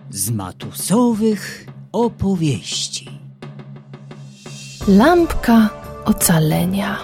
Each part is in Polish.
z matusowych opowieści. Lampka ocalenia.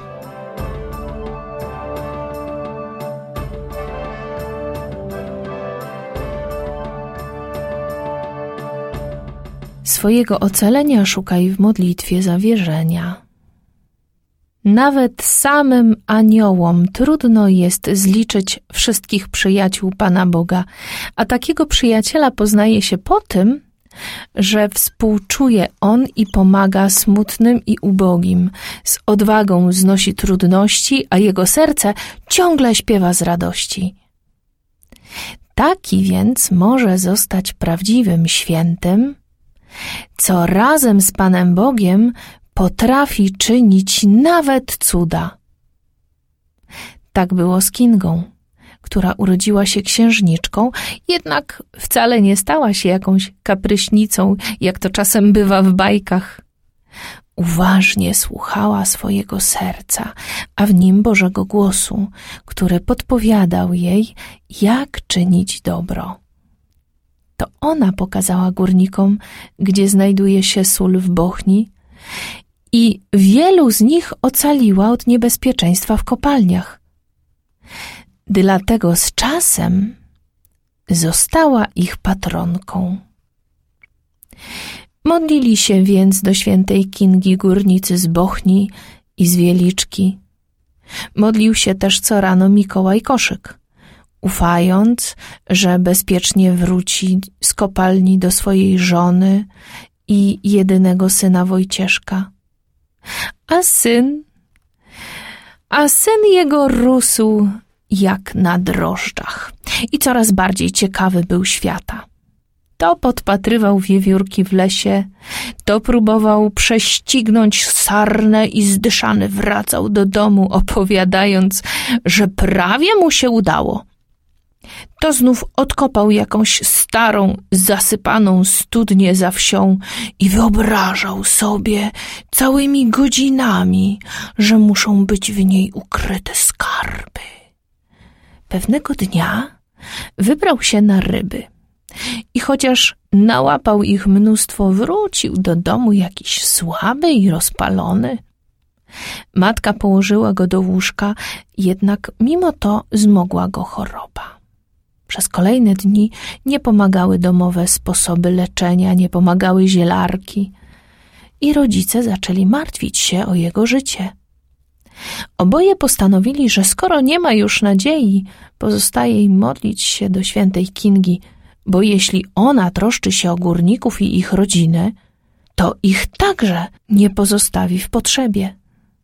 Swojego ocalenia szukaj w modlitwie zawierzenia. Nawet samym aniołom trudno jest zliczyć wszystkich przyjaciół Pana Boga, a takiego przyjaciela poznaje się po tym, że współczuje on i pomaga smutnym i ubogim, z odwagą znosi trudności, a jego serce ciągle śpiewa z radości. Taki więc może zostać prawdziwym świętym, co razem z Panem Bogiem potrafi czynić nawet cuda. Tak było z Kingą, która urodziła się księżniczką, jednak wcale nie stała się jakąś kapryśnicą, jak to czasem bywa w bajkach. Uważnie słuchała swojego serca, a w nim Bożego głosu, który podpowiadał jej, jak czynić dobro. To ona pokazała górnikom, gdzie znajduje się sól w Bochni, i wielu z nich ocaliła od niebezpieczeństwa w kopalniach. Dlatego z czasem została ich patronką. Modlili się więc do świętej Kingi górnicy z Bochni i z Wieliczki. Modlił się też co rano Mikołaj Koszyk, ufając, że bezpiecznie wróci z kopalni do swojej żony i jedynego syna Wojcieszka. A syn jego rósł jak na drożdżach i coraz bardziej ciekawy był świata. To podpatrywał wiewiórki w lesie, to próbował prześcignąć sarnę i zdyszany wracał do domu, opowiadając, że prawie mu się udało. To znów odkopał jakąś starą, zasypaną studnię za wsią i wyobrażał sobie całymi godzinami, że muszą być w niej ukryte skarby. Pewnego dnia wybrał się na ryby i chociaż nałapał ich mnóstwo, wrócił do domu jakiś słaby i rozpalony. Matka położyła go do łóżka, jednak mimo to zmogła go choroba. Przez kolejne dni nie pomagały domowe sposoby leczenia, nie pomagały zielarki i rodzice zaczęli martwić się o jego życie. Oboje postanowili, że skoro nie ma już nadziei, pozostaje im modlić się do świętej Kingi, bo jeśli ona troszczy się o górników i ich rodzinę, to ich także nie pozostawi w potrzebie.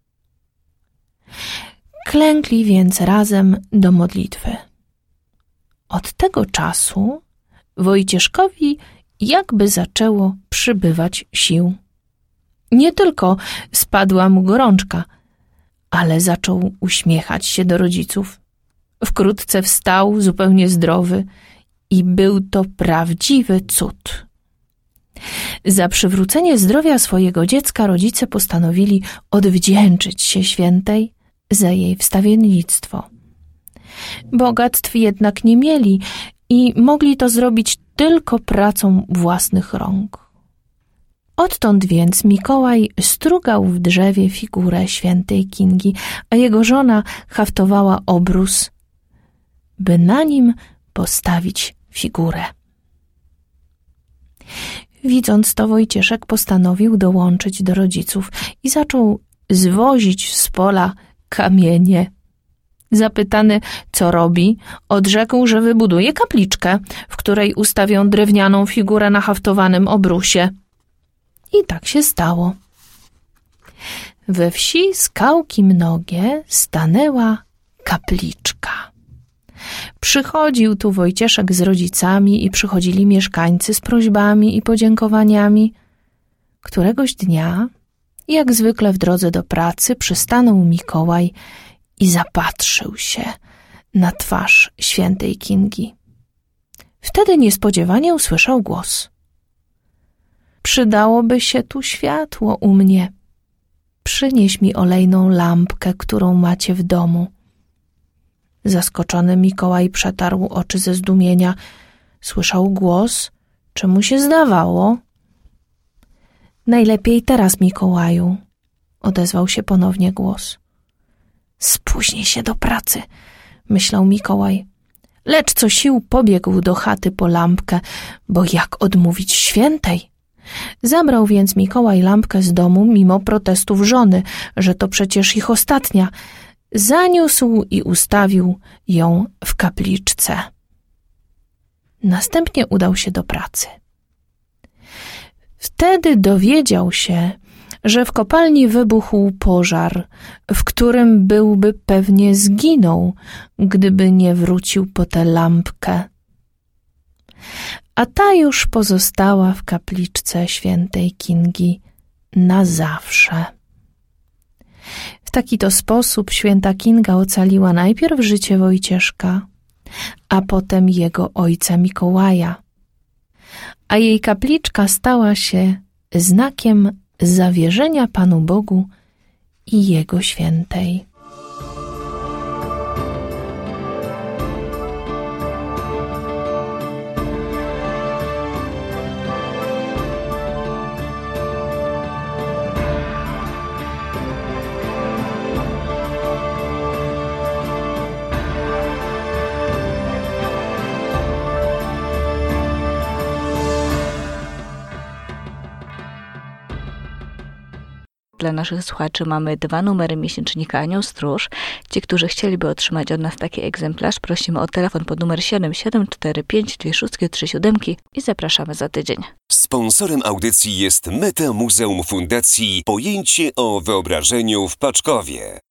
Klękli więc razem do modlitwy. Od tego czasu Wojcieszkowi jakby zaczęło przybywać sił. Nie tylko spadła mu gorączka, ale zaczął uśmiechać się do rodziców. Wkrótce wstał zupełnie zdrowy i był to prawdziwy cud. Za przywrócenie zdrowia swojego dziecka rodzice postanowili odwdzięczyć się świętej za jej wstawiennictwo. Bogactw jednak nie mieli i mogli to zrobić tylko pracą własnych rąk. Odtąd więc Mikołaj strugał w drzewie figurę świętej Kingi, a jego żona haftowała obrus, by na nim postawić figurę. Widząc to, Wojcieszek postanowił dołączyć do rodziców i zaczął zwozić z pola kamienie. Zapytany, co robi, odrzekł, że wybuduje kapliczkę, w której ustawią drewnianą figurę na haftowanym obrusie. I tak się stało. We wsi Skałki Mnogie stanęła kapliczka. Przychodził tu Wojcieszek z rodzicami i przychodzili mieszkańcy z prośbami i podziękowaniami. Któregoś dnia, jak zwykle w drodze do pracy, przystanął Mikołaj i zapatrzył się na twarz świętej Kingi. Wtedy niespodziewanie usłyszał głos. Przydałoby się tu światło u mnie. Przynieś mi olejną lampkę, którą macie w domu. Zaskoczony Mikołaj przetarł oczy ze zdumienia. Słyszał głos, Czy mu się zdawało? Najlepiej teraz, Mikołaju, odezwał się ponownie głos. Spóźni się do pracy, myślał Mikołaj. Lecz co sił pobiegł do chaty po lampkę, bo jak odmówić świętej? Zabrał więc Mikołaj lampkę z domu mimo protestów żony, że to przecież ich ostatnia. Zaniósł i ustawił ją w kapliczce. Następnie udał się do pracy. Wtedy dowiedział się, że w kopalni wybuchł pożar, w którym byłby pewnie zginął, gdyby nie wrócił po tę lampkę. A ta już pozostała w kapliczce świętej Kingi na zawsze. W taki to sposób święta Kinga ocaliła najpierw życie Wojcieszka, a potem jego ojca Mikołaja, a jej kapliczka stała się znakiem zawierzenia Panu Bogu i Jego świętej. Dla naszych słuchaczy mamy 2 numery miesięcznika Anioł Stróż. Ci, którzy chcieliby otrzymać od nas taki egzemplarz, prosimy o telefon pod numer 774526337 i zapraszamy za tydzień. Sponsorem audycji jest Metamuzeum Fundacji Pojęcie o Wyobrażeniu w Paczkowie.